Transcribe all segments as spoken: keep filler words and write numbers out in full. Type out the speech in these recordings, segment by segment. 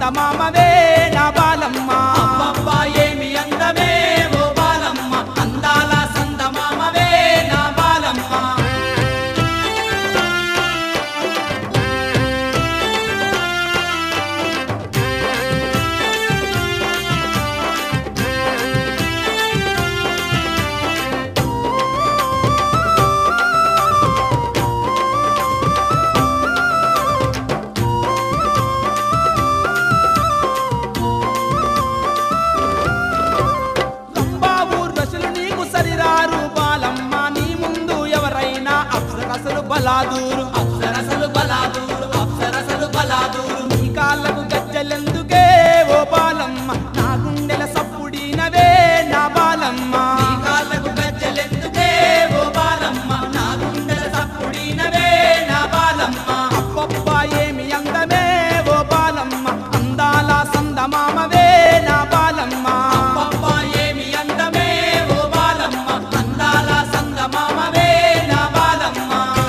సందమామవే నా బాలమ్మ అబ్బబ్బా ఏమి అందమే ఓ బాలమ్మ అందాల సందమామవే నా బాలమ్మ బలాదూరు అప్సరసలు బలాదూరు అప్సరసలు బలాదూరు నీ కాళ్ళకు గజ్జలెందుకే ఓ బాలమ్మ నా గుండెల సప్పుడినవే నా బాలమ్మ నీ కాళ్ళకు గజ్జలెందుకే ఓ బాలమ్మ నా గుండెల సప్పుడినవే నా బాలమ్మ అబ్బబ్బా ఏమి అందమే ఓ బాలమ్మ అందాల సందమామవే నా బాలమ్మ అబ్బబ్బా ఏమి అందమే ఓ బాలమ్మ అందాల సందమామవే నా బాలమ్మ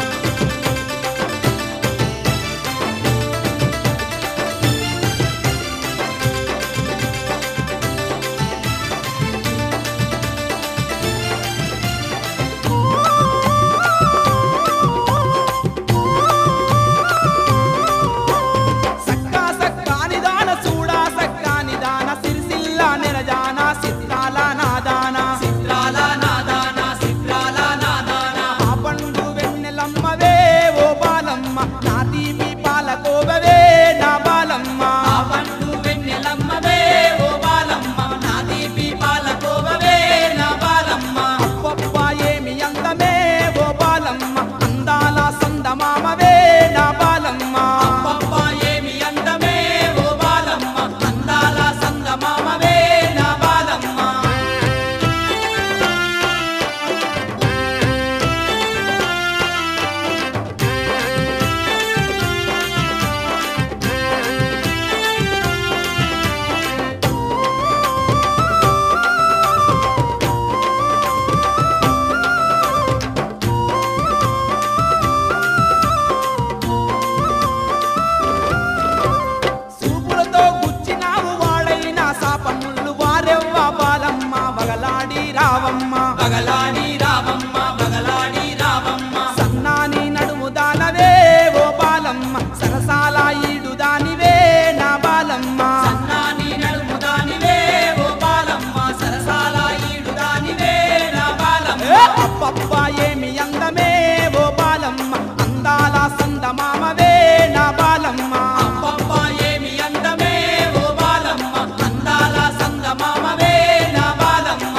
రావమ్మ బగలాడి రావమ్మ బగలాడి రావమ్మ సన్నాని నడుము దానవే ఓ బాలమ్మ సరసాల ఈడు దానివే నా బాలమ్మ సన్నాని నడుము దానివే ఓ బాలమ్మ సరసాల ఈడు దానివే నా బాలమ్మ అబ్బబ్బా ఏమి అందమే ఓ బాలమ్మ అందాల సందమామవే నా బాలమ్మ అబ్బబ్బా ఏమి అందమే ఓ బాలమ్మ అందాల సందమామవే నా బాలమ్మ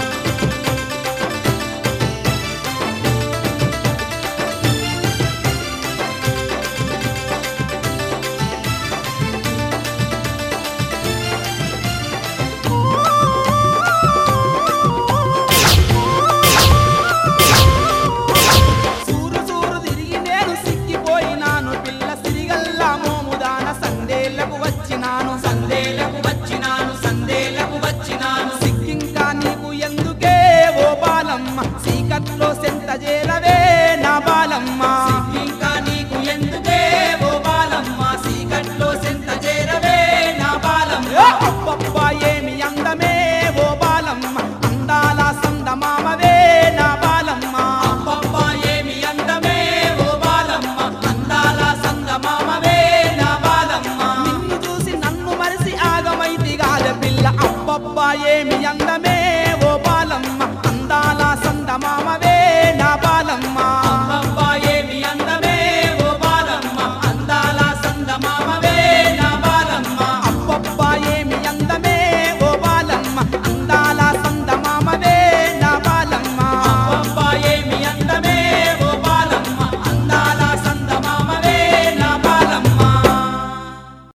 సందేలకు వచ్చినాను సందేలకు వచ్చినాను సిక్కింకా నీకు ఎందుకే ఓ బాలమ్మ సీకట్లో సెంత చేరవే నా బాలమ్మ ఇంకా నీకు ఎందుకే ఓ బాలమ్మ సీకట్లో సెంత చేరవే నా బాలమ్మ అబ్బబ్బా ఏమి అందమే ఓ బాలమ్మ అందాల సందమామవే నా బాలమ్మ అబ్బబ్బా ఏమి అందమే ఓ బాలమ్మ అందాల సందమామవే నా బాలమ్మ నిన్ను చూసి నన్ను మరిసి ఆగమైతి గాల పిల్ల అబ్బబ్బా ఏమి అందమే